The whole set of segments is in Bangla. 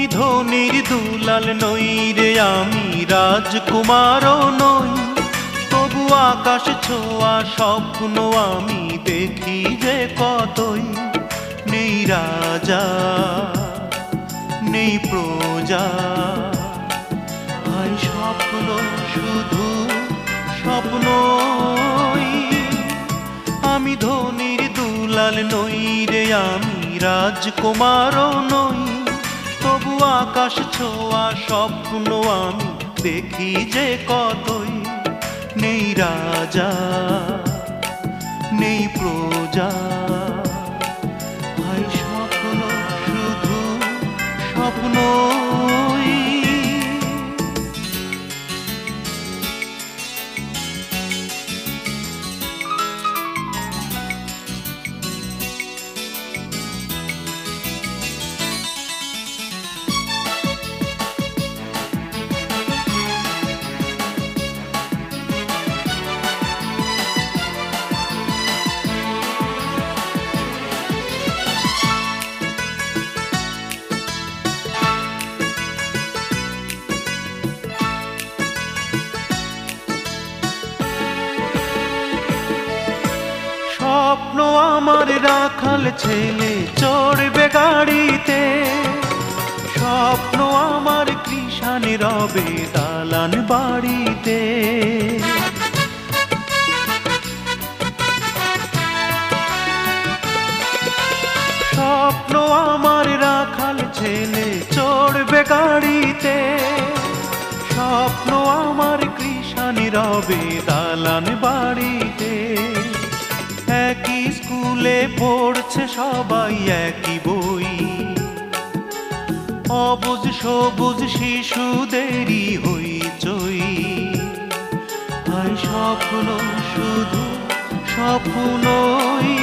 ধনির দুলাল নই রে, আমি রাজকুমারও নই, তবু আকাশ ছোঁয়া স্বপ্ন আমি দেখি যে কতই। নেই রাজা নেই প্রজা, ভাই স্বপ্ন শুধু স্বপ্নই। আমি ধনির দুলাল নই রে, আমি রাজকুমারও নই, তবু আকাশ ছোঁয়া স্বপ্ন আমি দেখি যে কতই। নেই রাজা নেই প্রজা, ভাই স্বপ্ন শুধু স্বপ্নই। স্বপ্ন আমার রাখাল ছেলে চড়বে গাড়িতে, স্বপ্ন আমার কৃষাণে রবে দালান বাড়িতে। স্বপ্ন আমার রাখাল ছেলে চড়বে গাড়িতে, স্বপ্ন আমার কৃষাণে রবে দালান বাড়িতে। একই স্কুলে পড়ছে সবাই একই বই, অবুঝ সবুজ শিশুদেরই হইচই। ভাই স্বপ্ন শুধু স্বপ্নই।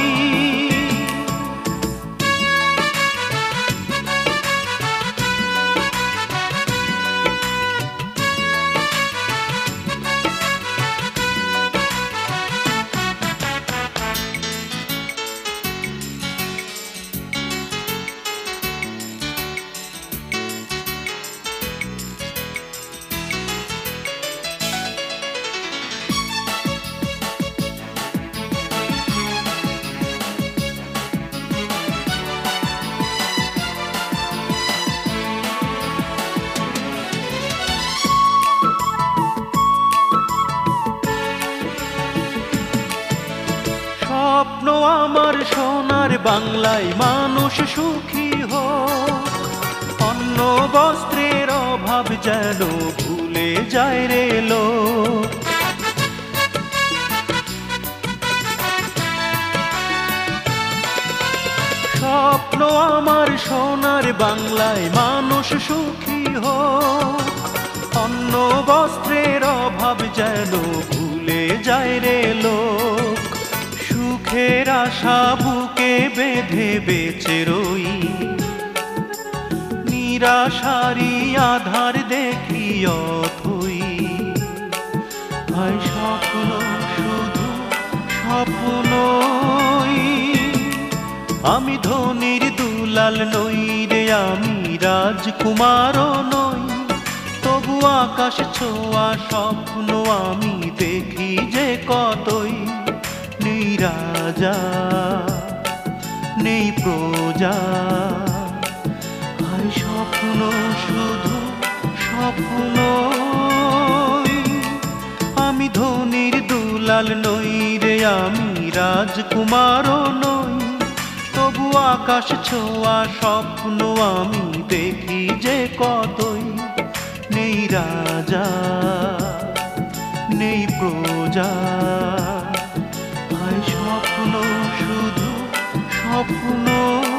স্বপ্ন আমার সোনার বাংলায় মানুষ সুখী হোক, অন্ন বস্ত্রের অভাব যেন ভুলে যায় রে লোক। স্বপ্ন আমার সোনার বাংলায় মানুষ সুখী হোক, অন্ন বস্ত্রের অভাব যেন ভুলে যায় রে লোক। সুখের আশা বুকে বেঁধে বেঁচে রই, নিরাশারি আধার দেখি অথই। ভাই স্বপ্ন শুধু স্বপ্নই। আমি ধনির দুলাল নই রে, আমি রাজকুমারও নই, তবু আকাশ ছোঁয়া স্বপ্ন আমি দেখি যে কতই। নেই রাজা নেই প্রজা, ভাই স্বপ্ন শুধু স্বপ্নই। আমি ধনির দুলাল নই রে, আমি রাজকুমারও নই, তবু আকাশ ছোঁয়া স্বপ্ন আমি দেখি যে কতই। নেই রাজা নেই প্রজা, ভাই স্বপ্ন শুধু স্বপ্ন।